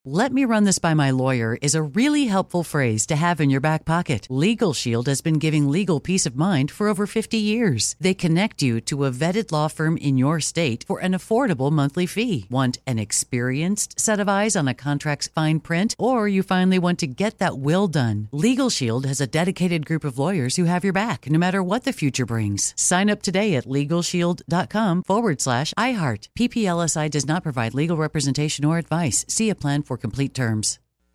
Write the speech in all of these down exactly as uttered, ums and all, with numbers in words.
"Let me run this by my lawyer" is a really helpful phrase to have in your back pocket. Legal Shield has been giving legal peace of mind for over fifty years. They connect you to a vetted law firm in your state for an affordable monthly fee. Want an experienced set of eyes on a contract's fine print? Or you finally want to get that will done? Legal Shield has a dedicated group of lawyers who have your back, no matter what the future brings. Sign up today at LegalShield.com forward slash iHeart. P P L S I does not provide legal representation or advice. See a plan for complete terms.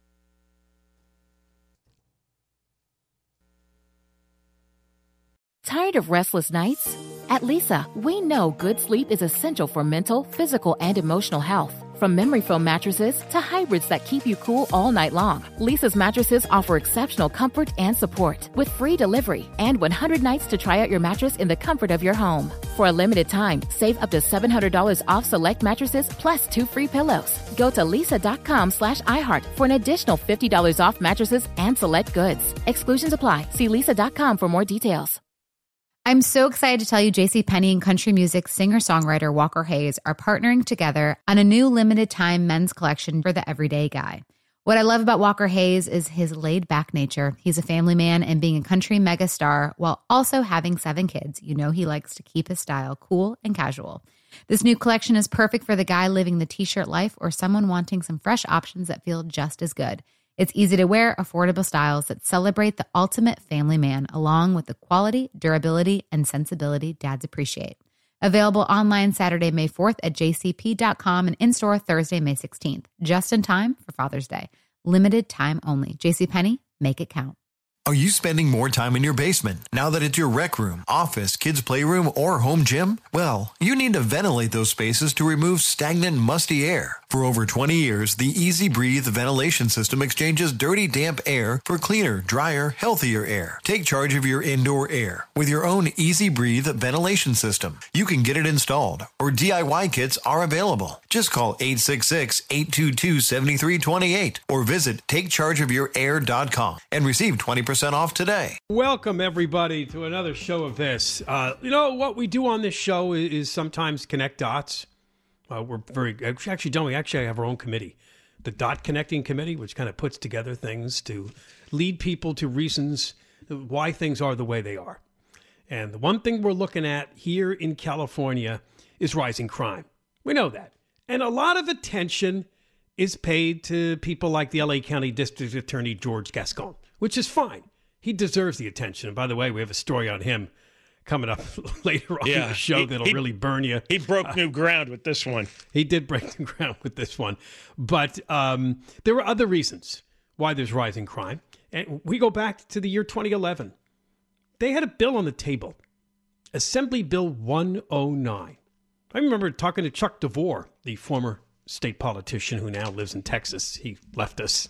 Tired of restless nights? At Leesa, we know good sleep is essential for mental, physical, and emotional health. From memory foam mattresses to hybrids that keep you cool all night long, Leesa's mattresses offer exceptional comfort and support with free delivery and one hundred nights to try out your mattress in the comfort of your home. For a limited time, save up to seven hundred dollars off select mattresses plus two free pillows. Go to leesa.com slash iHeart for an additional fifty dollars off mattresses and select goods. Exclusions apply. See leesa dot com for more details. I'm so excited to tell you JCPenney and country music singer-songwriter Walker Hayes are partnering together on a new limited-time men's collection for the everyday guy. What I love about Walker Hayes is his laid-back nature. He's a family man, and being a country megastar while also having seven kids, you know he likes to keep his style cool and casual. This new collection is perfect for the guy living the t-shirt life or someone wanting some fresh options that feel just as good. It's easy to wear, affordable styles that celebrate the ultimate family man, along with the quality, durability, and sensibility dads appreciate. Available online Saturday, May fourth at j c p dot com and in-store Thursday, May sixteenth. Just in time for Father's Day. Limited time only. JCPenney, make it count. Are you spending more time in your basement now that it's your rec room, office, kids' playroom, or home gym? Well, you need to ventilate those spaces to remove stagnant, musty air. For over twenty years, the Easy Breathe ventilation system exchanges dirty, damp air for cleaner, drier, healthier air. Take charge of your indoor air with your own Easy Breathe ventilation system. You can get it installed, or D I Y kits are available. Just call eight six six, eight two two, seven three two eight or visit take charge of your air dot com and receive twenty percent off today. Welcome, everybody, to another show of this. Uh, you know, what we do on this show is, is sometimes connect dots. Uh, we're very, actually don't we actually have our own committee, the Dot Connecting Committee, which kind of puts together things to lead people to reasons why things are the way they are. And the one thing we're looking at here in California is rising crime. We know that. And a lot of attention is paid to people like the L A County District Attorney George Gascon, which is fine. He deserves the attention. And by the way, we have a story on him coming up later on yeah, in the show he, that'll he, really burn you. He broke uh, new ground with this one. He did break new ground with this one. But um, there were other reasons why there's rising crime. And we go back to the year twenty eleven. They had a bill on the table, Assembly Bill one oh nine. I remember talking to Chuck DeVore, the former state politician who now lives in Texas. He left us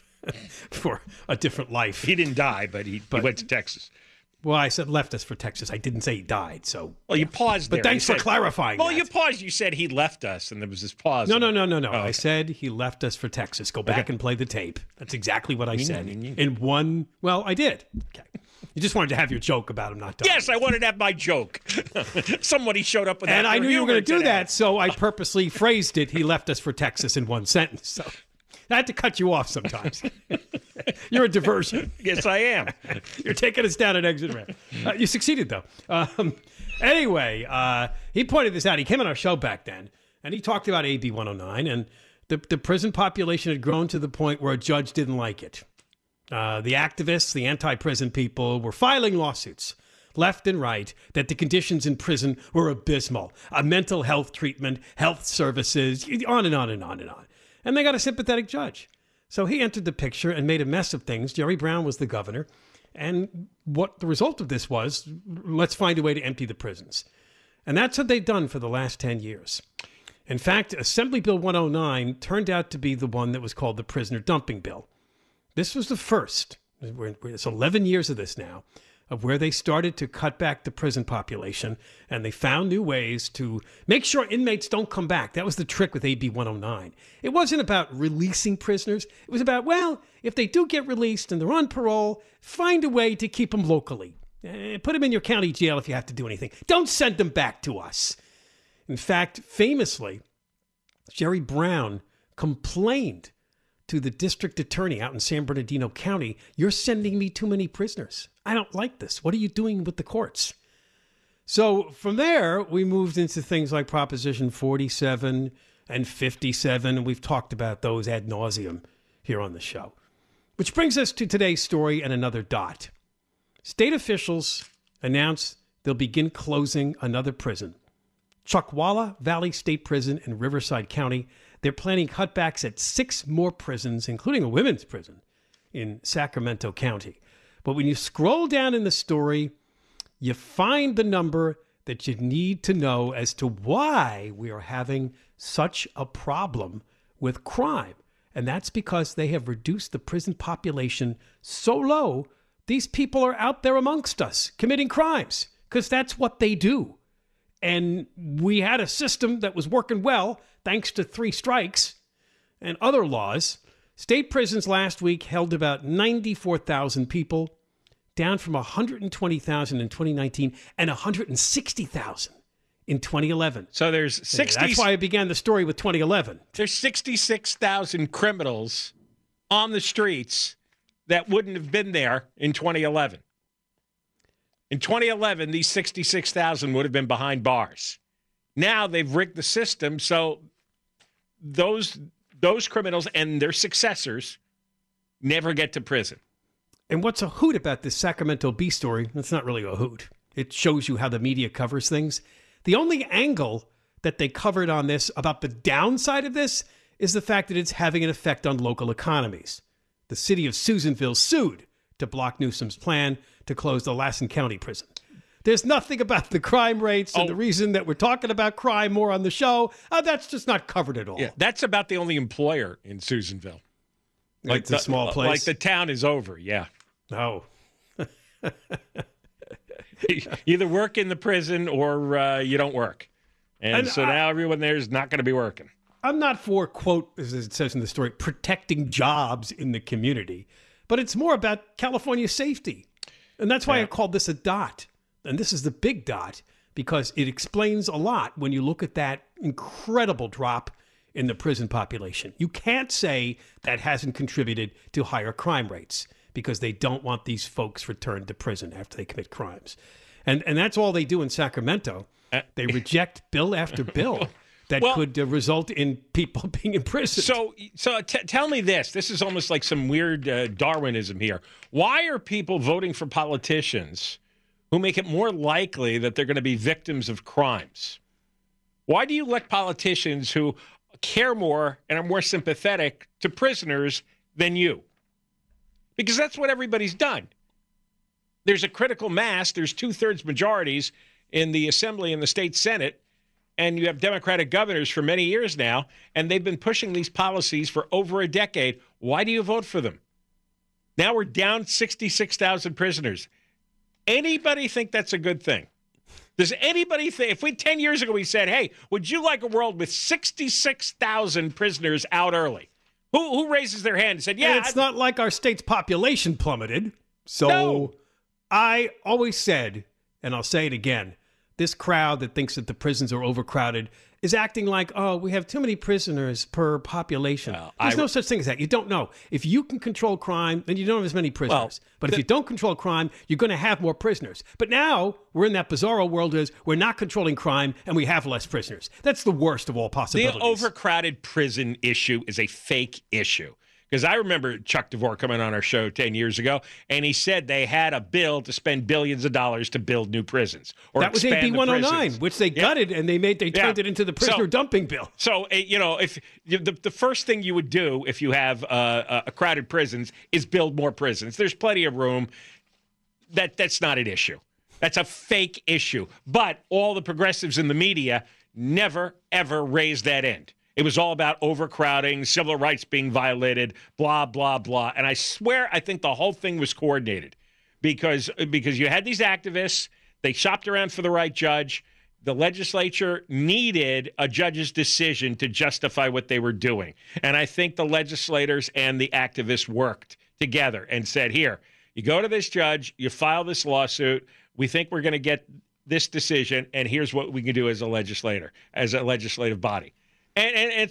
for a different life. He didn't die, but he, but he went to Texas. Well, I said left us for Texas. I didn't say he died. So, well, you paused there. But thanks you for said, clarifying. Well, that. you paused. You said he left us, and there was this pause. No, no, no, no, no. Oh, okay. I said he left us for Texas. Go back That, and play the tape. That's exactly what I said. Mm-hmm. In one, well, I did. Okay. You just wanted to have your joke about him not dying. Yes, I wanted to have my joke. Somebody showed up with that. And I knew you were going to do today. that, so I purposely phrased it. He left us for Texas in one sentence. So I had to cut you off sometimes. You're a diversion. Yes, I am. You're taking us down an exit ramp. Uh, you succeeded, though. Um, anyway, uh, he pointed this out. He came on our show back then, and he talked about A B one oh nine, and the, the prison population had grown to the point where a judge didn't like it. Uh, the activists, the anti-prison people, were filing lawsuits left and right that the conditions in prison were abysmal. Uh, mental health treatment, health services, on and on and on and on. And they got a sympathetic judge. So he entered the picture and made a mess of things. Jerry Brown was the governor. And what the result of this was, let's find a way to empty the prisons. And that's what they've done for the last ten years. In fact, Assembly Bill one oh nine turned out to be the one that was called the Prisoner Dumping Bill. This was the first, we're, we're, it's eleven years of this now, of where they started to cut back the prison population, and they found new ways to make sure inmates don't come back. That was the trick with A B one oh nine. It wasn't about releasing prisoners. It was about, well, if they do get released and they're on parole, find a way to keep them locally. Uh, put them in your county jail if you have to do anything. Don't send them back to us. In fact, famously, Jerry Brown complained to the district attorney out in San Bernardino County, "You're sending me too many prisoners. I don't like this. What are you doing with the courts?" So from there, we moved into things like Proposition forty-seven and fifty-seven, and we've talked about those ad nauseum here on the show. Which brings us to today's story and another dot. State officials announced they'll begin closing another prison. Chuckwalla Valley State Prison in Riverside County. They're planning cutbacks at six more prisons, including a women's prison in Sacramento County. But when you scroll down in the story, you find the number that you need to know as to why we are having such a problem with crime. And that's because they have reduced the prison population so low, these people are out there amongst us committing crimes because that's what they do. And we had a system that was working well thanks to three strikes and other laws. State prisons last week held about ninety-four thousand people, down from one hundred twenty thousand in twenty nineteen and one hundred sixty thousand in twenty eleven. So there's sixty. That's why I began the story with twenty eleven. There's sixty-six thousand criminals on the streets that wouldn't have been there in twenty eleven. In twenty eleven, these sixty-six thousand would have been behind bars. Now they've rigged the system, so those those criminals and their successors never get to prison. And what's a hoot about this Sacramento Bee story? It's not really a hoot. It shows you how the media covers things. The only angle that they covered on this about the downside of this is the fact that it's having an effect on local economies. The city of Susanville sued to block Newsom's plan to close the Lassen County prison. There's nothing about the crime rates and oh. the reason that we're talking about crime more on the show. Uh, that's just not covered at all. Yeah, that's about the only employer in Susanville. Like it's a the, small place. Like the town is over, yeah. No. Either work in the prison or uh, you don't work. And, and so I, now everyone there is not going to be working. I'm not for, quote, as it says in the story, protecting jobs in the community. But it's more about California safety. And that's why yeah. I called this a dot. And this is the big dot because it explains a lot when you look at that incredible drop in the prison population. You can't say that hasn't contributed to higher crime rates because they don't want these folks returned to prison after they commit crimes. And and that's all they do in Sacramento. They reject bill after bill that well, could uh, result in people being imprisoned. So so t- tell me this. This is almost like some weird uh, Darwinism here. Why are people voting for politicians who make it more likely that they're going to be victims of crimes? Why do you elect politicians who care more and are more sympathetic to prisoners than you? Because that's what everybody's done. There's a critical mass. There's two-thirds majorities in the Assembly and the state Senate, and you have Democratic governors for many years now, and they've been pushing these policies for over a decade. Why do you vote for them? Now we're down sixty-six thousand prisoners. Anybody think that's a good thing? Does anybody think, if we ten years ago we said, hey, would you like a world with sixty-six thousand prisoners out early? Who who raises their hand and said, yeah. And it's I, not like our state's population plummeted. So no. I always said, and I'll say it again, this crowd that thinks that the prisons are overcrowded is acting like, oh, we have too many prisoners per population. Well, There's I, no such thing as that. You don't know. If you can control crime, then you don't have as many prisoners. Well, but the, if you don't control crime, you're going to have more prisoners. But now we're in that bizarro world is we're not controlling crime and we have less prisoners. That's the worst of all possibilities. The overcrowded prison issue is a fake issue. Because I remember Chuck DeVore coming on our show ten years ago, and he said they had a bill to spend billions of dollars to build new prisons. Or that was A B one oh nine, which they yeah. gutted, and they made they turned yeah. it into the prisoner so, dumping bill. So, you know, if the, the first thing you would do if you have uh, a crowded prisons is build more prisons. There's plenty of room. That That's not an issue. That's a fake issue. But all the progressives in the media never, ever raised that end. It was all about overcrowding, civil rights being violated, blah, blah, blah. And I swear I think the whole thing was coordinated because, because you had these activists. They shopped around for the right judge. The legislature needed a judge's decision to justify what they were doing. And I think the legislators and the activists worked together and said, here, you go to this judge, you file this lawsuit. We think we're going to get this decision, and here's what we can do as a legislator, as a legislative body. And, and it's all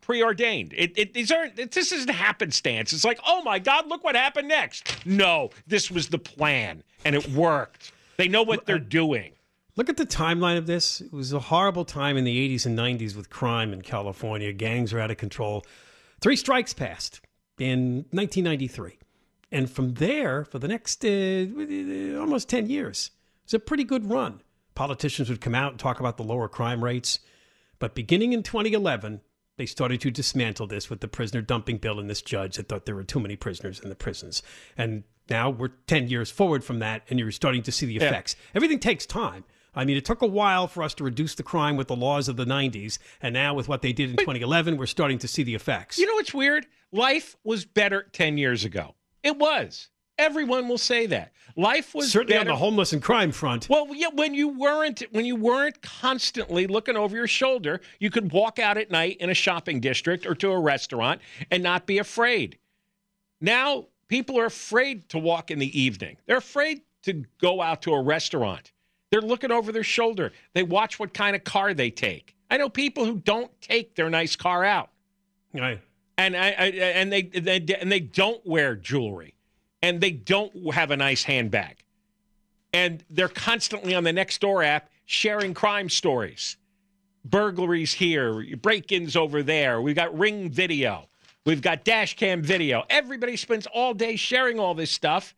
preordained. It, it, these aren't, it, this isn't happenstance. It's like, oh, my God, look what happened next. No, this was the plan, and it worked. They know what they're doing. Look at the timeline of this. It was a horrible time in the eighties and nineties with crime in California. Gangs were out of control. Three strikes passed in nineteen ninety-three. And from there, for the next uh, almost ten years, it was a pretty good run. Politicians would come out and talk about the lower crime rates. But beginning in twenty eleven, they started to dismantle this with the prisoner dumping bill and this judge that thought there were too many prisoners in the prisons. And now we're ten years forward from that, and you're starting to see the effects. Yeah. Everything takes time. I mean, it took a while for us to reduce the crime with the laws of the nineties, and now with what they did in twenty eleven, we're starting to see the effects. You know what's weird? Life was better ten years ago. It was. Everyone will say that. Life was certainly better. On the homeless and crime front. Well, yeah, when you weren't when you weren't constantly looking over your shoulder, you could walk out at night in a shopping district or to a restaurant and not be afraid. Now, people are afraid to walk in the evening. They're afraid to go out to a restaurant. They're looking over their shoulder. They watch what kind of car they take. I know people who don't take their nice car out. Right. And I, I and they, they and they don't wear jewelry. And they don't have a nice handbag. And they're constantly on the Nextdoor app sharing crime stories. Burglaries here, break-ins over there. We've got Ring video. We've got dash cam video. Everybody spends all day sharing all this stuff.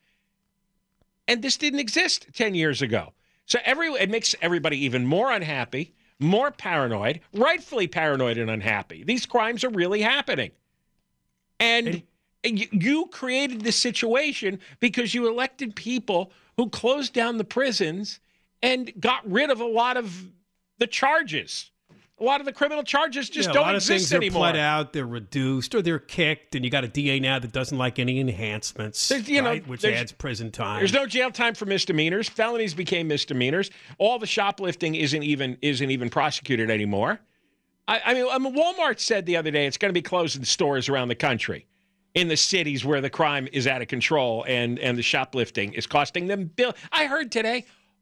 And this didn't exist ten years ago. So every it makes everybody even more unhappy, more paranoid, rightfully paranoid and unhappy. These crimes are really happening. And, and you, you created this situation because you elected people who closed down the prisons and got rid of a lot of the charges. A lot of the criminal charges just yeah, don't a lot exist of things anymore. Are pled out, they're reduced, or they're kicked, and you got a D A now that doesn't like any enhancements, There's, you right, know, which there's- adds prison time. There's no jail time for misdemeanors. Felonies became misdemeanors. All the shoplifting isn't even isn't even prosecuted anymore. I, I mean, I mean, Walmart said the other day it's going to be closing stores around the country in the cities where the crime is out of control and, and the shoplifting is costing them bill. I heard today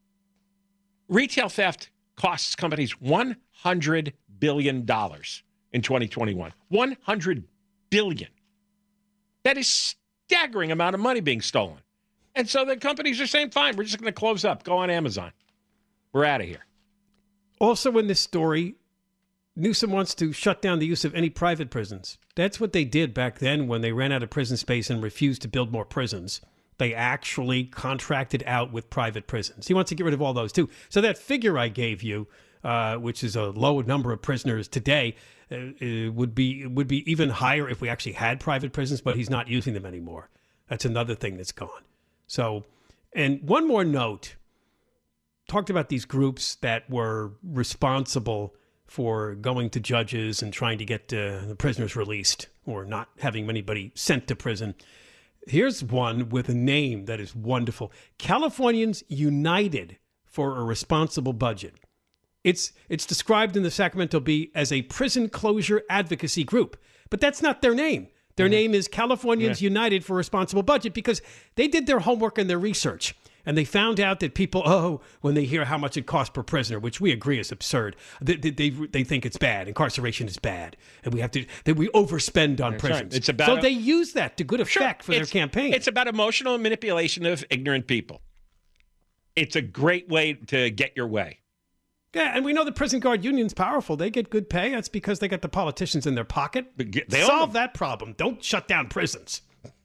retail theft costs companies one hundred billion dollars in twenty twenty-one. one hundred billion dollars. That is staggering amount of money being stolen. And so the companies are saying, fine, we're just going to close up. Go on Amazon. We're out of here. Also in this story, Newsom wants to shut down the use of any private prisons. That's what they did back then when they ran out of prison space and refused to build more prisons. They actually contracted out with private prisons. He wants to get rid of all those too. So that figure I gave you, uh, which is a low number of prisoners today, uh, uh, would be would be even higher if we actually had private prisons, but he's not using them anymore. That's another thing that's gone. So, and one more note, talked about these groups that were responsible for going to judges and trying to get uh, the prisoners released or not having anybody sent to prison. Here's one with a name that is wonderful. Californians United for a Responsible Budget. It's it's described in the Sacramento Bee as a prison closure advocacy group, but that's not their name. Their mm-hmm. name is Californians yeah. United for a Responsible Budget because they did their homework and their research. And they found out that people, oh, when they hear how much it costs per prisoner, which we agree is absurd, they they, they, they think it's bad. Incarceration is bad, and we have to that we overspend on That's prisons. right. It's about so a, they use that to good effect sure, for their campaign. It's about emotional manipulation of ignorant people. It's a great way to get your way. Yeah, and we know the prison guard union's powerful. They get good pay. That's because they got the politicians in their pocket. They Solve that problem. Don't shut down prisons.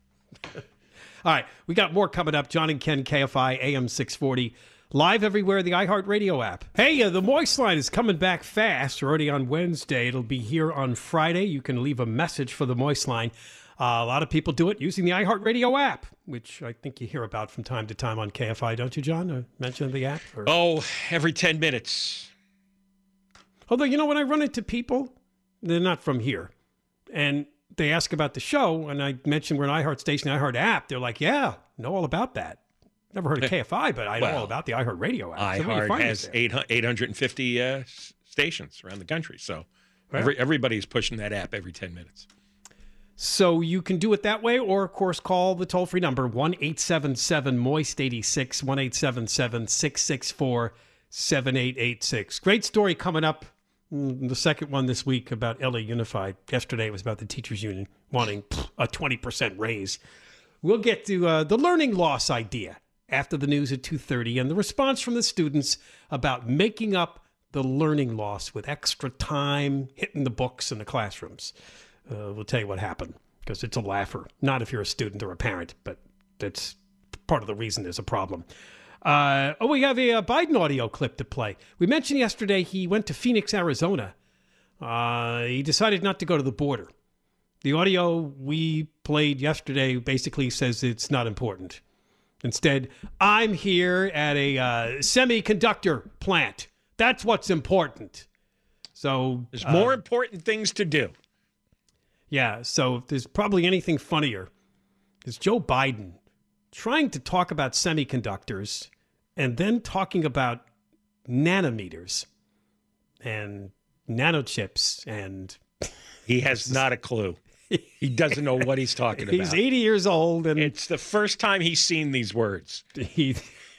All right, we got more coming up. John and Ken, K F I, A M six forty, live everywhere, the iHeartRadio app. Hey, uh, the Moist Line is coming back fast. Already on Wednesday. It'll be here on Friday. You can leave a message for the Moist Line. Uh, a lot of people do it using the iHeartRadio app, which I think you hear about from time to time on K F I, don't you, John? Uh, mention the app? Or... Oh, every ten minutes. Although, you know, when I run into people, they're not from here, and they ask about the show, and I mention we're an iHeart station, iHeart app. They're like, yeah, know all about that. Never heard of K F I, but I know well, all about the iHeartRadio app. So iHeart has eight hundred fifty uh, stations around the country, so well, every, everybody's pushing that app every ten minutes. So you can do it that way, or, of course, call the toll-free number, one eight seven seven moist eighty-six, one eight seven seven, six six four, seven eight eight six. Great story coming up The second one this week about L A Unified. Yesterday it was about the teachers union wanting a twenty percent raise. We'll get to uh, the learning loss idea after the news at two thirty and the response from the students about making up the learning loss with extra time hitting the books in the classrooms. Uh, we'll tell you what happened because it's a laugher. Not if you're a student or a parent, but that's part of the reason there's a problem. Uh, oh, we have a, a Biden audio clip to play. We mentioned yesterday he went to Phoenix, Arizona. Uh, he decided not to go to the border. The audio we played yesterday basically says it's not important. Instead, I'm here at a uh, semiconductor plant. That's what's important. So there's uh, more important things to do. Yeah, so if there's probably anything funnier, is Joe Biden trying to talk about semiconductors and then talking about nanometers and nanochips. And he has not a clue. He doesn't know what he's talking about. He's eighty years old. And it's the first time he's seen these words. He,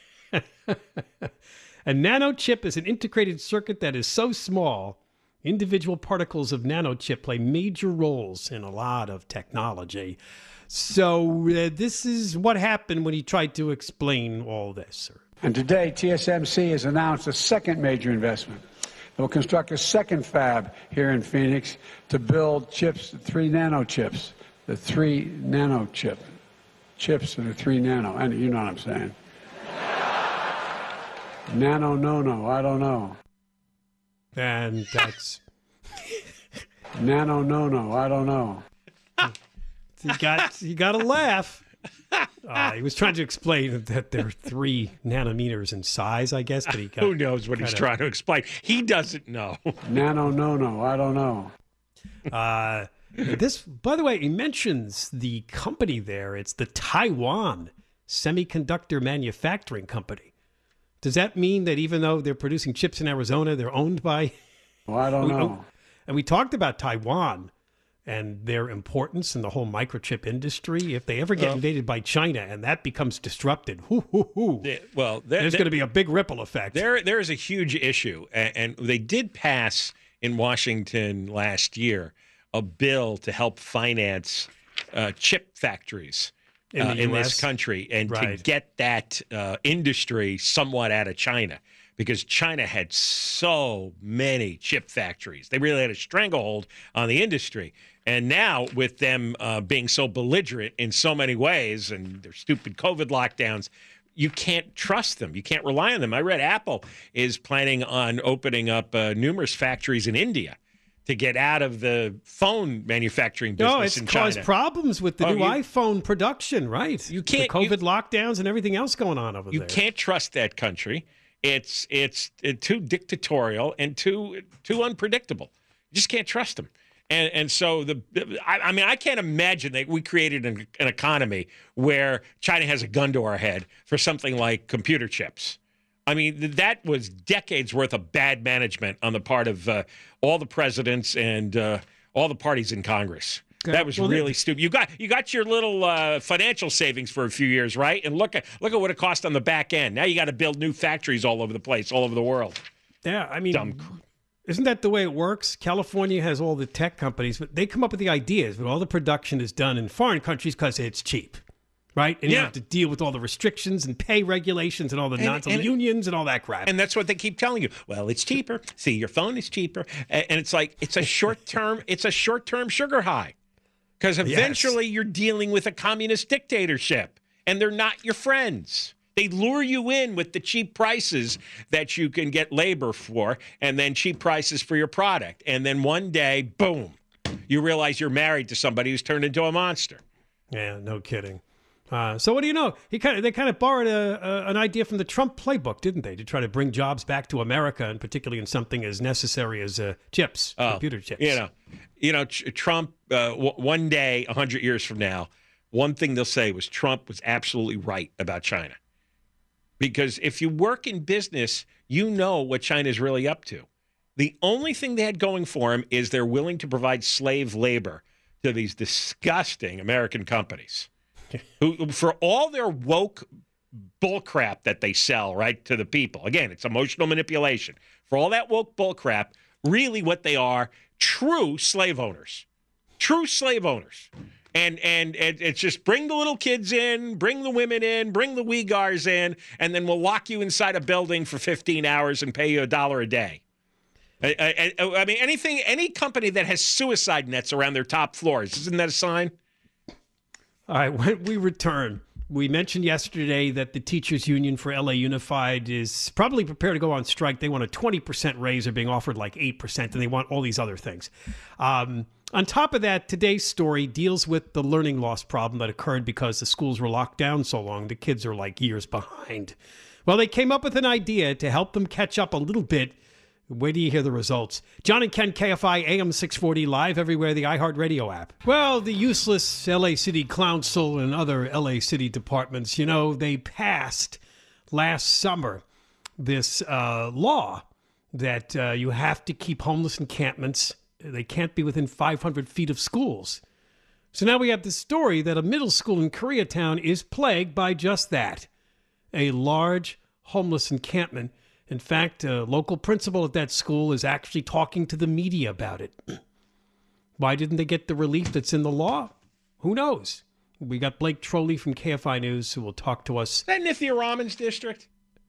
a nanochip is an integrated circuit that is so small, individual particles of nanochip play major roles in a lot of technology. So uh, this is what happened when he tried to explain all this. And today, T S M C has announced a second major investment. It will construct a second fab here in Phoenix to build chips, three nano chips, the three nano chip, chips that are three nano. And you know what I'm saying. Nano, no, no, I don't know. And that's... Nano, no, no, I don't know. You got you got to laugh. Uh, he was trying to explain that there are three nanometers in size, I guess. But he got who knows what he's kinda, trying to explain? He doesn't know. Nano, no, no, I don't know. Uh, this, by the way, he mentions the company there. It's the Taiwan Semiconductor Manufacturing Company. Does that mean that even though they're producing chips in Arizona, they're owned by? Well, I don't know. And we talked about Taiwan and their importance in the whole microchip industry. If they ever get well, invaded by China and that becomes disrupted, hoo, hoo, hoo, yeah, well, there, there's there, going to be a big ripple effect. There, there is a huge issue, and, and they did pass in Washington last year a bill to help finance uh, chip factories in, uh, in this country and right. to get that uh, industry somewhat out of China. Because China had so many chip factories. They really had a stranglehold on the industry. And now with them uh, being so belligerent in so many ways and their stupid COVID lockdowns, you can't trust them. You can't rely on them. I read Apple is planning on opening up uh, numerous factories in India to get out of the phone manufacturing business no, it's in China. caused problems with the oh, new you, iPhone production, right? You can't, the COVID you, lockdowns and everything else going on over you there. You can't trust that country. It's it's too dictatorial and too too unpredictable. You just can't trust them. And and so the I, I mean I can't imagine that we created an, an economy where China has a gun to our head for something like computer chips. I mean that was decades worth of bad management on the part of uh, all the presidents and uh, all the parties in Congress. That was well, really stupid. You got you got your little uh, financial savings for a few years, right? And look at look at what it cost on the back end. Now you got to build new factories all over the place, all over the world. Yeah, I mean, Dumb. Isn't that the way it works? California has all the tech companies, but they come up with the ideas, but all the production is done in foreign countries because it's cheap, right? And yeah. you have to deal with all the restrictions and pay regulations and all the and, nonsense, and, unions and all that crap. And that's what they keep telling you. Well, it's cheaper. See, your phone is cheaper, and, and it's like it's a short term. It's a short term sugar high. Because eventually yes. you're dealing with a communist dictatorship, and they're not your friends. They lure you in with the cheap prices that you can get labor for, and then cheap prices for your product. And then one day, boom, you realize you're married to somebody who's turned into a monster. Yeah, no kidding. Uh, so what do you know? He kind of they kind of borrowed a, a, an idea from the Trump playbook, didn't they, to try to bring jobs back to America, and particularly in something as necessary as uh, chips, oh, computer chips. You know, you know, Trump. Uh, w- one day, a hundred years from now, one thing they'll say was Trump was absolutely right about China, because if you work in business, you know what China is really up to. The only thing they had going for them is they're willing to provide slave labor to these disgusting American companies. Who, for all their woke bullcrap that they sell, right, to the people. Again, it's emotional manipulation. For all that woke bullcrap, really what they are, true slave owners. True slave owners. And and it, it's just bring the little kids in, bring the women in, bring the Uyghurs in, and then we'll lock you inside a building for fifteen hours and pay you a dollar a day. I, I, I mean, anything, any company that has suicide nets around their top floors, isn't that a sign? All right, when we return, we mentioned yesterday that the teachers union for L A Unified is probably prepared to go on strike. They want a twenty percent raise. They're being offered like eight percent, and they want all these other things. Um, on top of that, today's story deals with the learning loss problem that occurred because the schools were locked down so long. The kids are like years behind. Well, they came up with an idea to help them catch up a little bit. Wait till you hear the results. John and Ken, K F I, A M six forty, live everywhere, the iHeartRadio app. Well, the useless L A City Council and other L A City departments, you know, they passed last summer this uh, law that uh, you have to keep homeless encampments. They can't be within five hundred feet of schools. So now we have this story that a middle school in Koreatown is plagued by just that, a large homeless encampment. In fact, a local principal at that school is actually talking to the media about it. Why didn't they get the relief that's in the law? Who knows? We got Blake Trolley from K F I News who will talk to us. Is that Nithya Raman's district?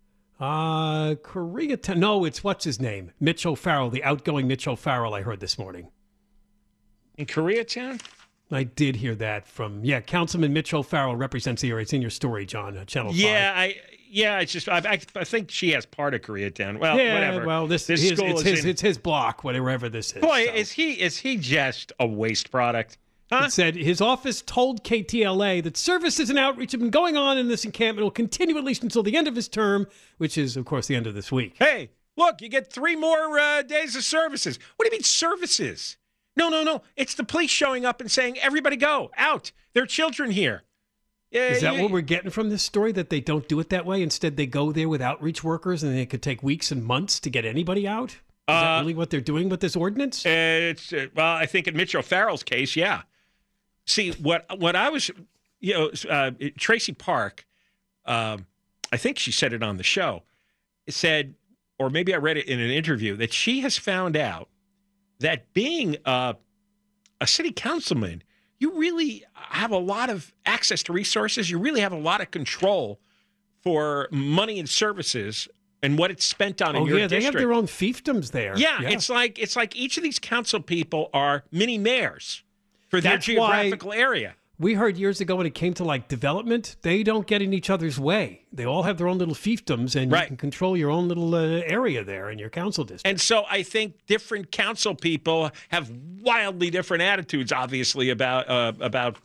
Uh, Koreatown. No, it's what's his name? Mitch O'Farrell, the outgoing Mitch O'Farrell I heard this morning. In Koreatown? I did hear that from, yeah, Councilman Mitch O'Farrell represents the area. It's in your story, John, uh, Channel yeah, five. I yeah, it's just, I, I, I think she has part of Koreatown. Well, yeah, whatever. well, this, this his, school it's, is his, in, it's his block, whatever this is. Boy, so. is he is he just a waste product? Huh? It said his office told K T L A that services and outreach have been going on in this encampment will continue at least until the end of his term, which is, of course, the end of this week. Hey, look, you get three more uh, days of services. What do you mean services? No, no, no. It's the police showing up and saying, everybody go, out. There are children here. Uh, Is that you, what we're getting from this story, that they don't do it that way? Instead, they go there with outreach workers, and it could take weeks and months to get anybody out? Is uh, that really what they're doing with this ordinance? It's uh, well, I think in Mitch O'Farrell's case, yeah. See, what what I was, you know, uh, Tracy Park, um, I think she said it on the show, said, or maybe I read it in an interview, that she has found out that being uh, a city councilman, you really have a lot of access to resources. You really have a lot of control for money and services and what it's spent on in oh, your yeah, district. they have their own fiefdoms there. Yeah, yeah, it's like it's like each of these council people are mini mayors for their That's geographical why area. We heard years ago when it came to like development, they don't get in each other's way. They all have their own little fiefdoms, and Right. you can control your own little uh, area there in your council district. And so I think different council people have wildly different attitudes, obviously, about uh, about.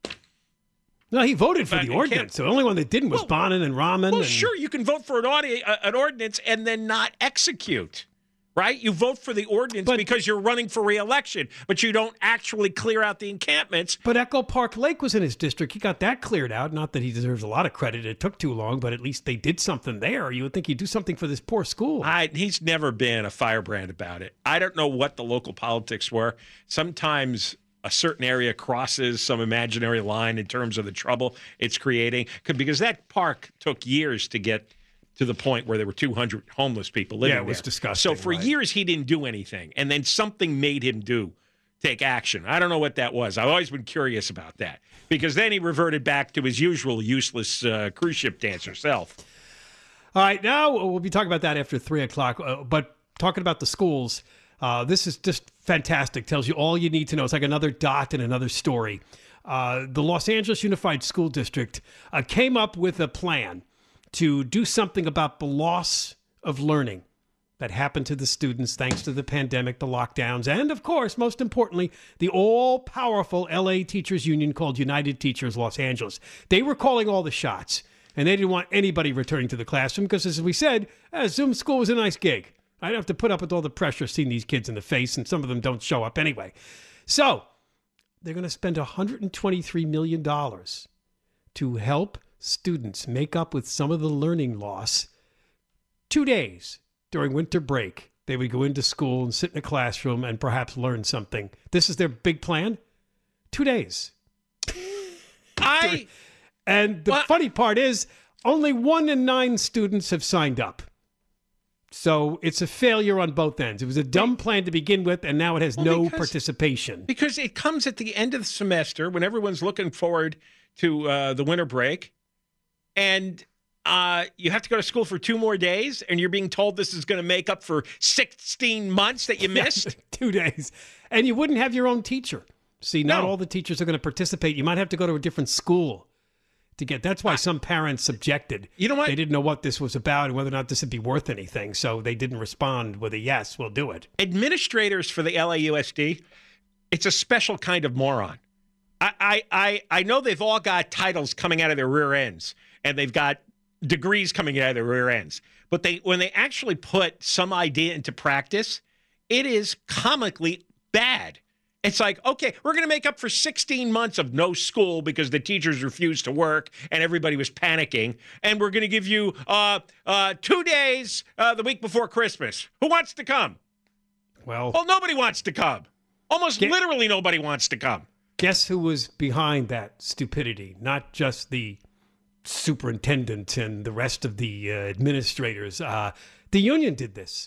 No, he voted for But the you ordinance. The only one that didn't was Well, Bonin and Rahman. Well, and, sure, you can vote for an, audi- uh, an ordinance and then not execute. Right? You vote for the ordinance But- because you're running for re-election, but you don't actually clear out the encampments. But Echo Park Lake was in his district. He got that cleared out. Not that he deserves a lot of credit. It took too long, but at least they did something there. You would think he'd do something for this poor school. I, he's never been a firebrand about it. I don't know what the local politics were. Sometimes a certain area crosses some imaginary line in terms of the trouble it's creating, because that park took years to get to the point where there were two hundred homeless people living there. Yeah, it was there. disgusting, So for right. years, he didn't do anything. And then something made him do, take action. I don't know what that was. I've always been curious about that. Because then he reverted back to his usual useless uh, cruise ship dancer self. All right, now we'll be talking about that after three o'clock. Uh, but talking about the schools, uh, this is just fantastic. Tells you all you need to know. It's like another dot in another story. Uh, the Los Angeles Unified School District uh, came up with a plan to do something about the loss of learning that happened to the students thanks to the pandemic, the lockdowns, and, of course, most importantly, the all-powerful L A Teachers Union called United Teachers Los Angeles. They were calling all the shots, and they didn't want anybody returning to the classroom because, as we said, uh, Zoom school was a nice gig. I don't have to put up with all the pressure seeing these kids in the face, and some of them don't show up anyway. So they're going to spend one hundred twenty-three million dollars to help students make up with some of the learning loss. Two days during winter break, they would go into school and sit in a classroom and perhaps learn something. This is their big plan. Two days. I And the Well- funny part is only one in nine students have signed up. So it's a failure on both ends. It was a dumb plan to begin with, and now it has Well, no because- participation. Because it comes at the end of the semester when everyone's looking forward to uh, the winter break, and uh, you have to go to school for two more days, and you're being told this is going to make up for sixteen months that you missed. Two days. And you wouldn't have your own teacher. See, not No. all the teachers are going to participate. You might have to go to a different school to get. That's why some parents objected. You know what? They didn't know what this was about and whether or not this would be worth anything. So they didn't respond with a yes, we'll do it. Administrators for the L A U S D, it's a special kind of moron. I, I, I, I know they've all got titles coming out of their rear ends, and they've got degrees coming out of their rear ends. But they when they actually put some idea into practice, it is comically bad. It's like, okay, we're going to make up for sixteen months of no school because the teachers refused to work and everybody was panicking. And we're going to give you uh, uh, two days uh, the week before Christmas. Who wants to come? Well, Well, nobody wants to come. Almost Get- literally nobody wants to come. guess who was behind that stupidity? Not just the superintendent and the rest of the uh, administrators. Uh, the union did this.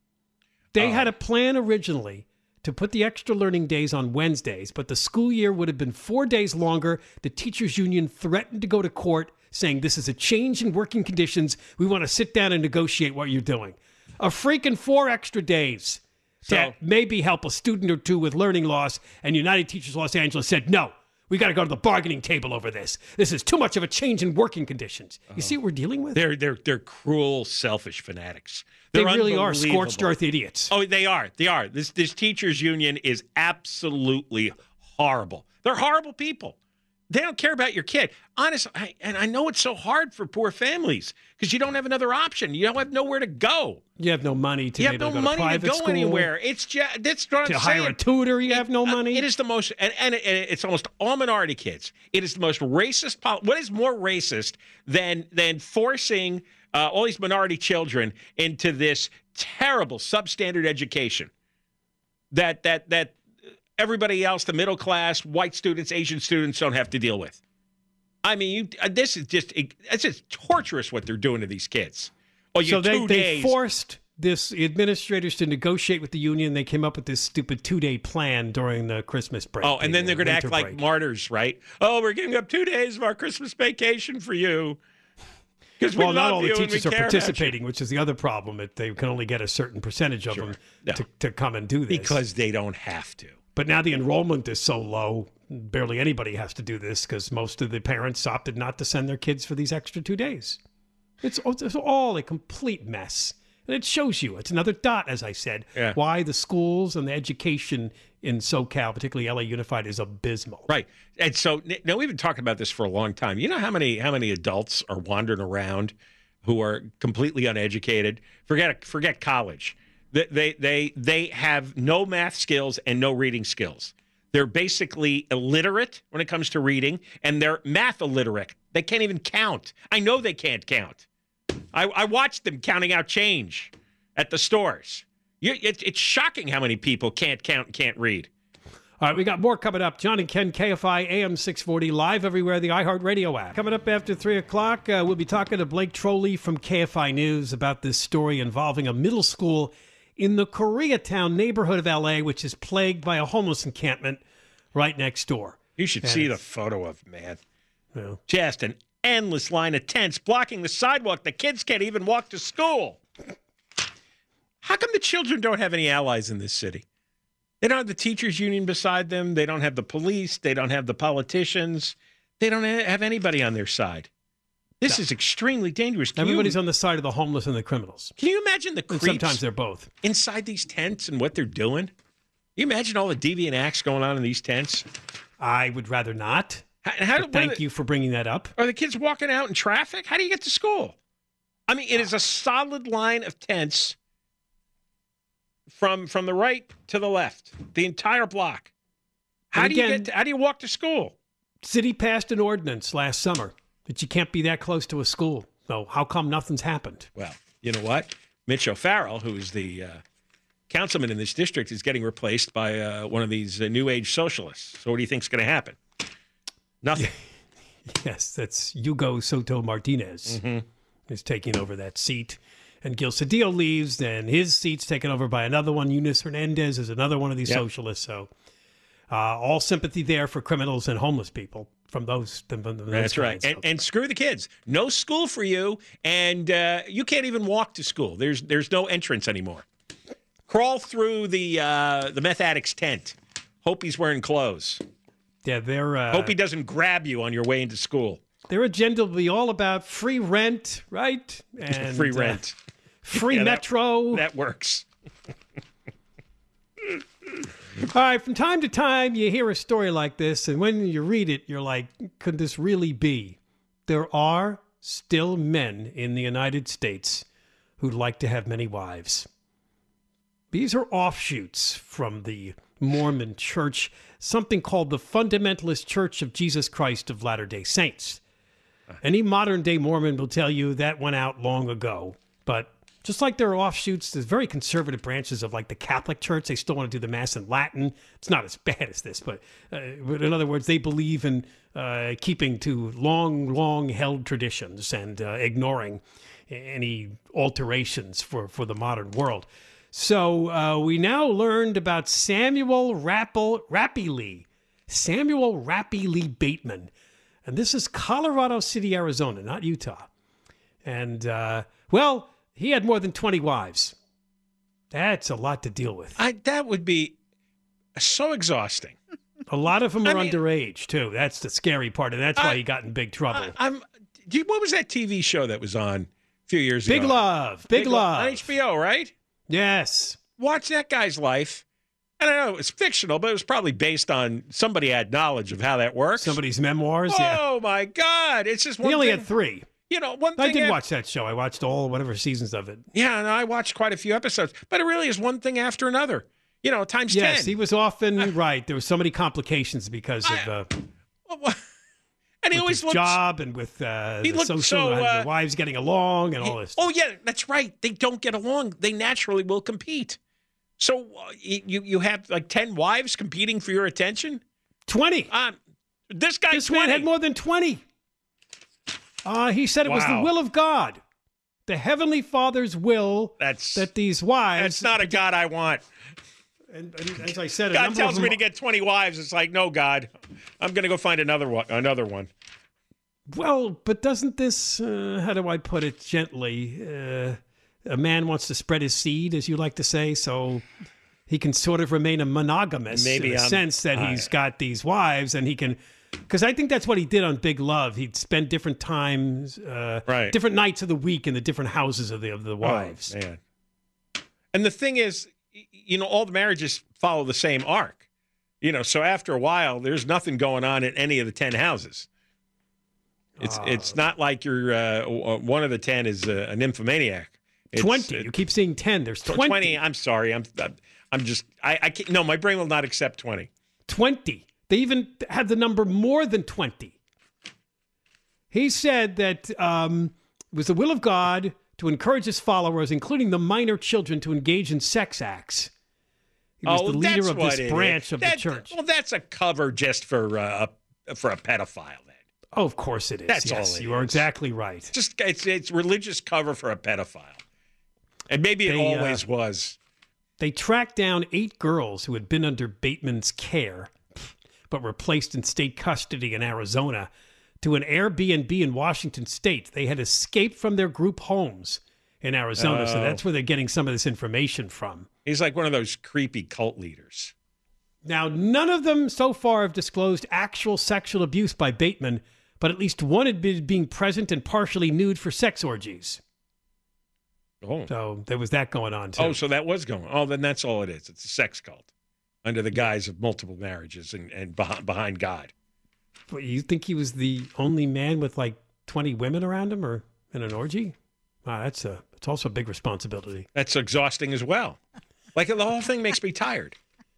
They Oh. had a plan originally to put the extra learning days on Wednesdays, but the school year would have been four days longer. The teachers union threatened to go to court saying this is a change in working conditions. We want to sit down and negotiate what you're doing. A freaking four extra days So- to maybe help a student or two with learning loss. And United Teachers Los Angeles said, no, we got to go to the bargaining table over this. This is too much of a change in working conditions. You see what we're dealing with? They're they're they're cruel, selfish fanatics. They They're really are scorched unbelievable. earth idiots. Oh, they are. They are. This this teachers union is absolutely horrible. They're horrible people. They don't care about your kid. Honest, I, and I know it's so hard for poor families because you don't have another option. You don't have nowhere to go. You have no money to You be have able no to go money to to private go school, anywhere. It's just that's what to I'm hire saying. a tutor. You have no Uh, money. It is the most, and, and, and it's almost all minority kids. It is the most racist. Pol- what is more racist than than forcing uh, all these minority children into this terrible substandard education that that that everybody else, the middle class, white students, Asian students, don't have to deal with? I mean, you, uh, this is just it's just torturous what they're doing to these kids. Oh, you so they, two they days. forced this administrators to negotiate with the union. They came up with this stupid two-day plan during the Christmas break. Oh, and then the, they're uh, going to act winter like break. martyrs, right? Oh, we're giving up two days of our Christmas vacation for you. Because we Well, not love all the you and we teachers are care about you. participating, which is the other problem. That they can only get a certain percentage of them No. to, to come and do this. Because they don't have to. But now the enrollment is so low, barely anybody has to do this because most of the parents opted not to send their kids for these extra two days. It's, it's all a complete mess. And it shows you, it's another dot, as I said, Yeah. why the schools and the education in SoCal, particularly L A Unified, is abysmal. Right. And so now we've been talking about this for a long time. You know how many how many adults are wandering around who are completely uneducated? Forget forget college. They they they, they have no math skills and no reading skills. They're basically illiterate when it comes to reading, and they're math illiterate. They can't even count. I know they can't count. I, I watched them counting out change at the stores. You, it, it's shocking how many people can't count and can't read. All right, we got more coming up. John and Ken, K F I, A M six forty, live everywhere, the iHeartRadio app. Coming up after three o'clock, uh, we'll be talking to Blake Trolley from K F I News about this story involving a middle school in the Koreatown neighborhood of L A, which is plagued by a homeless encampment right next door. You should And see the it's- photo of man. You know, Just an endless line of tents blocking the sidewalk. The kids can't even walk to school. How come the children don't have any allies in this city? They don't have the teachers union beside them. They don't have the police. They don't have the politicians. They don't ha- have anybody on their side. This is extremely dangerous. Can everybody's you, on the side of the homeless and the criminals. Can you imagine the And creeps sometimes they're both. inside these tents and what they're doing? Can you imagine all the deviant acts going on in these tents? I would rather not. How, how do, But thank you for bringing that up. Are the kids walking out in traffic? How do you get to school? I mean, it is a solid line of tents from from the right to the left, the entire block. How And do you again- get? To, how do you walk to school? City passed an ordinance last summer that you can't be that close to a school. So how come nothing's happened? Well, you know what? Mitch O'Farrell, who is the uh, councilman in this district, is getting replaced by uh, one of these uh, new age socialists. So, what do you think's going to happen? Nothing. Yes, that's Hugo Soto Martinez Mhm. is taking over that seat. and Gil Cedillo leaves, and his seat's taken over by another one. Eunice Hernandez is another one of these yep. socialists. So uh, all sympathy there for criminals and homeless people from those. From those That's right. And, and screw the kids. No school for you, and uh, you can't even walk to school. There's there's no entrance anymore. Crawl through the uh, the meth addict's tent. Hope he's wearing clothes. Yeah, they're. Uh, Hope he doesn't grab you on your way into school. Their agenda will be all about free rent, right? And free rent, uh, free yeah, metro. That, that works. All right, from time to time, you hear a story like this, and when you read it, you're like, could this really be? There are still men in the United States who'd like to have many wives. These are offshoots from the Mormon Church, something called the Fundamentalist Church of Jesus Christ of Latter-day Saints. Any modern-day Mormon will tell you that went out long ago. But just like there are offshoots, there's very conservative branches of like the Catholic Church. They still want to do the Mass in Latin. It's not as bad as this, but, uh, but in other words, they believe in uh, keeping to long, long-held traditions and uh, ignoring any alterations for, for the modern world. So uh, we now learned about Samuel Rappel, Rappy Samuel Rappy Lee Bateman. And this is Colorado City, Arizona, not Utah. And, uh, well, he had more than twenty wives. That's a lot to deal with. I, that would be so exhausting. A lot of them are I mean, underage, too. That's the scary part, and that's I, why he got in big trouble. I, I'm. Do you, what was that T V show that was on a few years Big ago? Love. Big, Big Love. On H B O, right? Yes. Watch that guy's life. I don't know, it's fictional, but it was probably based on somebody had knowledge of how that works. Somebody's memoirs, oh, yeah. Oh, my God. It's just one He only thing. had three. You know, one I thing. did after, watch that show. I watched all, whatever seasons of it. Yeah, and I watched quite a few episodes. But it really is one thing after another. You know, times yes, ten. Yes, he was often, uh, right. There were so many complications because I, of... Uh, well, and he with always his looks, job and with uh, he the looked social, so, uh, uh, the wives getting along and he, all this. Oh, yeah, that's right. They don't get along. They naturally will compete. So uh, you you have like ten wives competing for your attention? twenty. Um, this guy This twenty. man had more than twenty. Uh, he said it wow. was the will of God, the Heavenly Father's will that's, that these wives... That's not a God I want. And, and as I said, God tells me them, to get twenty wives. It's like, no, God, I'm going to go find another one. Another one. Well, but doesn't this, uh, how do I put it gently, uh, a man wants to spread his seed, as you like to say, so he can sort of remain a monogamous Maybe in the I'm, sense that I, he's got these wives and he can, because I think that's what he did on Big Love. He'd spend different times, uh, right. different nights of the week in the different houses of the of the wives. Oh, man. And the thing is, you know, all the marriages follow the same arc. You know, so after a while, there's nothing going on in any of the ten houses. It's uh, it's not like you're uh, one of the ten is uh, a nymphomaniac. It's, twenty. It, you keep saying ten. There's twenty. twenty. I'm sorry. I'm I'm just I I can't, no. My brain will not accept twenty. Twenty. They even have the number more than twenty. He said that um, it was the will of God to encourage his followers, including the minor children, to engage in sex acts. He was oh, the leader of this it branch is. of that, the church. Well, that's a cover just for uh, for a pedophile. Then. Oh, of course it is. That's yes, all it you is. are exactly right. Just it's it's religious cover for a pedophile, and maybe it they, always uh, was. They tracked down eight girls who had been under Bateman's care, but were placed in state custody in Arizona to an Airbnb in Washington State. They had escaped from their group homes in Arizona, oh. so that's where they're getting some of this information from. He's like one of those creepy cult leaders. Now, none of them so far have disclosed actual sexual abuse by Bateman, but at least one admitted being present and partially nude for sex orgies. Oh. So there was that going on, too. Oh, so that was going on. Oh, then that's all it is. It's a sex cult under the guise of multiple marriages and, and behind, behind God. But you think he was the only man with like twenty women around him or in an orgy? Wow, that's a, it's also a big responsibility. That's exhausting as well. Like the whole thing makes me tired.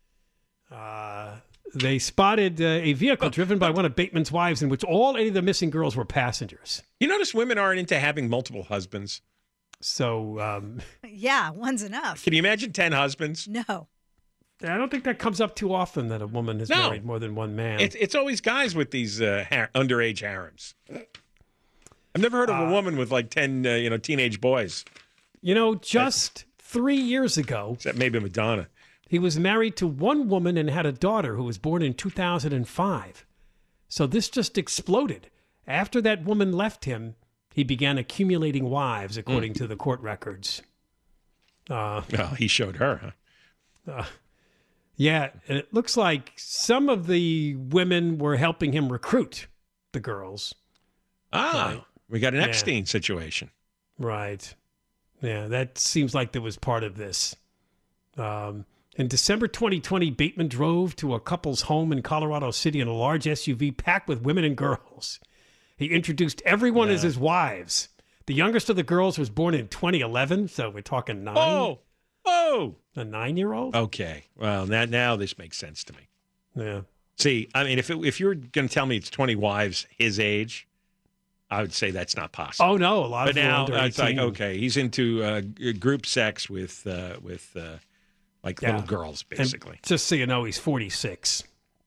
Uh, they spotted uh, a vehicle driven by one of Bateman's wives in which all eight of the missing girls were passengers. You notice women aren't into having multiple husbands? So, um, yeah, one's enough. Can you imagine ten husbands? No. I don't think that comes up too often that a woman has no. married more than one man. It's, it's always guys with these uh, har- underage harems. I've never heard of a uh, woman with like ten, uh, you know, teenage boys. You know, just three years ago. That may be Madonna. He was married to one woman and had a daughter who was born in two thousand five. So this just exploded. After that woman left him, he began accumulating wives, according mm. to the court records. Uh, oh, he showed her, huh? Uh, yeah, and it looks like some of the women were helping him recruit the girls. Ah, right. We got an yeah. Epstein situation. Right. Yeah, that seems like there was part of this. Um, in December twenty twenty, Bateman drove to a couple's home in Colorado City in a large S U V packed with women and girls. He introduced everyone yeah. as his wives. The youngest of the girls was born in twenty eleven, so we're talking nine. Oh, oh. A nine-year-old? Okay. Well, now, now this makes sense to me. Yeah. See, I mean, if it, if you're going to tell me it's twenty wives his age, I would say that's not possible. Oh, no. A lot but of them now under it's like, eighteen. okay, he's into uh, group sex with, uh, with uh, like, yeah. little girls, basically. And just so you know, he's forty-six.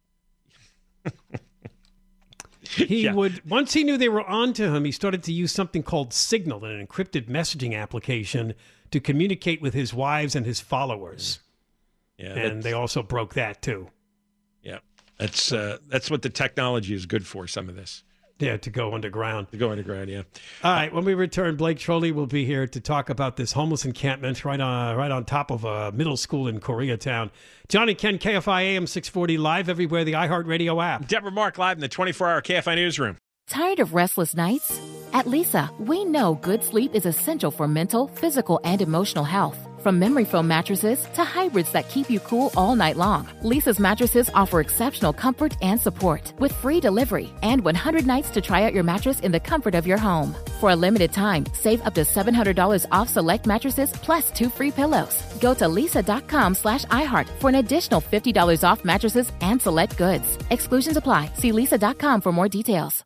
He yeah. would, once he knew they were on to him, he started to use something called Signal, an encrypted messaging application, to communicate with his wives and his followers. Yeah, and they also broke that, too. Yeah, that's uh, that's what the technology is good for, some of this. Yeah, to go underground. To go underground, yeah. All right, when we return, Blake Trolley will be here to talk about this homeless encampment right on right on top of a middle school in Koreatown. John and Ken, K F I A M six forty, live everywhere, the iHeartRadio app. Deborah Mark live in the twenty-four hour K F I newsroom. Tired of restless nights? At Leesa, we know good sleep is essential for mental, physical, and emotional health. From memory foam mattresses to hybrids that keep you cool all night long, Leesa's mattresses offer exceptional comfort and support with free delivery and one hundred nights to try out your mattress in the comfort of your home. For a limited time, save up to seven hundred dollars off select mattresses plus two free pillows. Go to leesa.com slash iHeart for an additional fifty dollars off mattresses and select goods. Exclusions apply. See leesa dot com for more details.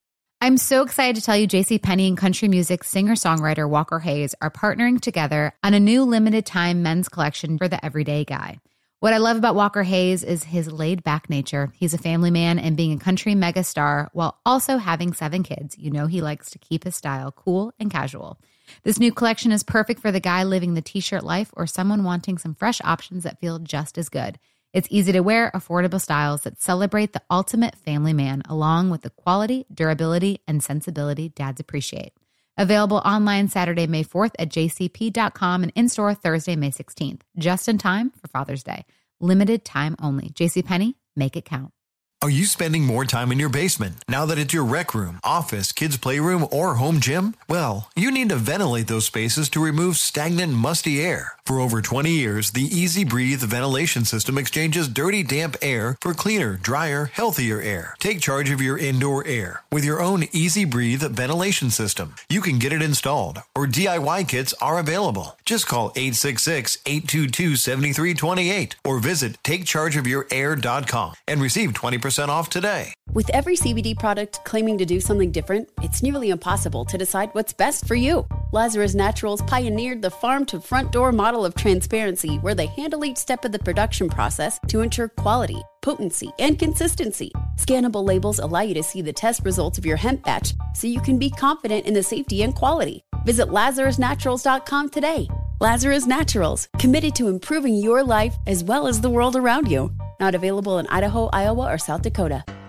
I'm so excited to tell you JCPenney and country music singer-songwriter Walker Hayes are partnering together on a new limited-time men's collection for the everyday guy. What I love about Walker Hayes is his laid-back nature. He's a family man, and being a country megastar while also having seven kids, you know he likes to keep his style cool and casual. This new collection is perfect for the guy living the t-shirt life or someone wanting some fresh options that feel just as good. It's easy to wear, affordable styles that celebrate the ultimate family man, along with the quality, durability, and sensibility dads appreciate. Available online Saturday, May fourth at j c p dot com and in-store Thursday, May sixteenth. Just in time for Father's Day. Limited time only. JCPenney, make it count. Are you spending more time in your basement now that it's your rec room, office, kids' playroom, or home gym? Well, you need to ventilate those spaces to remove stagnant, musty air. For over twenty years, the Easy Breathe ventilation system exchanges dirty, damp air for cleaner, drier, healthier air. Take charge of your indoor air with your own Easy Breathe ventilation system. You can get it installed, or D I Y kits are available. Just call eight six six, eight two two, seven three two eight or visit take charge of your air dot com and receive twenty percent off today. With every C B D product claiming to do something different, it's nearly impossible to decide what's best for you. Lazarus Naturals pioneered the farm-to-front-door model of transparency, where they handle each step of the production process to ensure quality, potency, and consistency. Scannable labels allow you to see the test results of your hemp batch, so you can be confident in the safety and quality. Visit lazarus naturals dot com today. Lazarus Naturals, committed to improving your life as well as the world around you. Not available in Idaho, Iowa, or South Dakota.